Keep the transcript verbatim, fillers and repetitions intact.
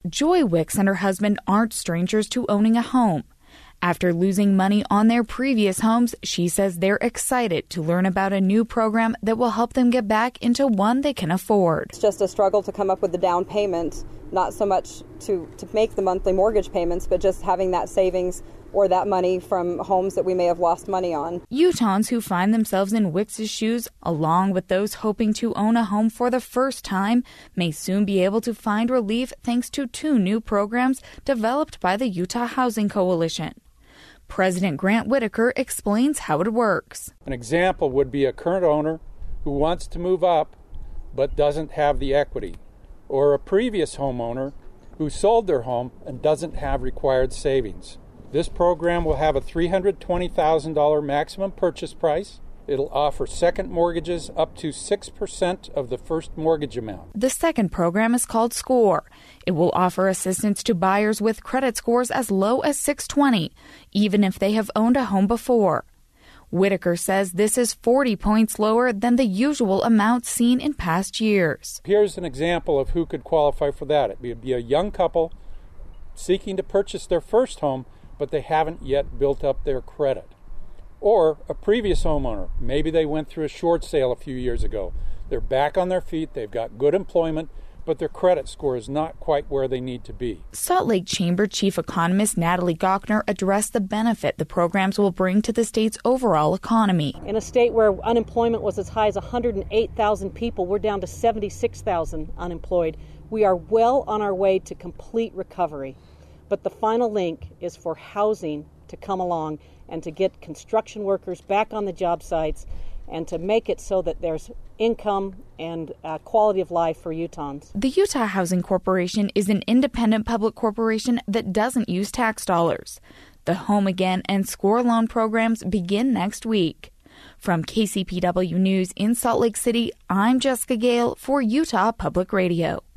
Joy Wicks and her husband aren't strangers to owning a home. After losing money on their previous homes, she says they're excited to learn about a new program that will help them get back into one they can afford. It's just a struggle to come up with the down payment, not so much to, to make the monthly mortgage payments, but just having that savings or that money from homes that we may have lost money on. Utahns who find themselves in Wicks' shoes, along with those hoping to own a home for the first time, may soon be able to find relief thanks to two new programs developed by the Utah Housing Coalition. President Grant Whitaker explains how it works. An example would be a current owner who wants to move up but doesn't have the equity, or a previous homeowner who sold their home and doesn't have required savings. This program will have a three hundred twenty thousand dollars maximum purchase price. It'll offer second mortgages up to six percent of the first mortgage amount. The second program is called SCORE. It will offer assistance to buyers with credit scores as low as six twenty, even if they have owned a home before. Whitaker says this is forty points lower than the usual amount seen in past years. Here's an example of who could qualify for that. It would be a young couple seeking to purchase their first home, but they haven't yet built up their credit. Or a previous homeowner. Maybe they went through a short sale a few years ago. They're back on their feet, they've got good employment, but their credit score is not quite where they need to be. Salt Lake Chamber Chief Economist Natalie Gochner addressed the benefit the programs will bring to the state's overall economy. In a state where unemployment was as high as one hundred eight thousand people, we're down to seventy-six thousand unemployed. We are well on our way to complete recovery. But the final link is for housing to come along and to get construction workers back on the job sites and to make it so that there's income and uh, quality of life for Utahns. The Utah Housing Corporation is an independent public corporation that doesn't use tax dollars. The Home Again and SCORE loan programs begin next week. From K C P W News in Salt Lake City, I'm Jessica Gale for Utah Public Radio.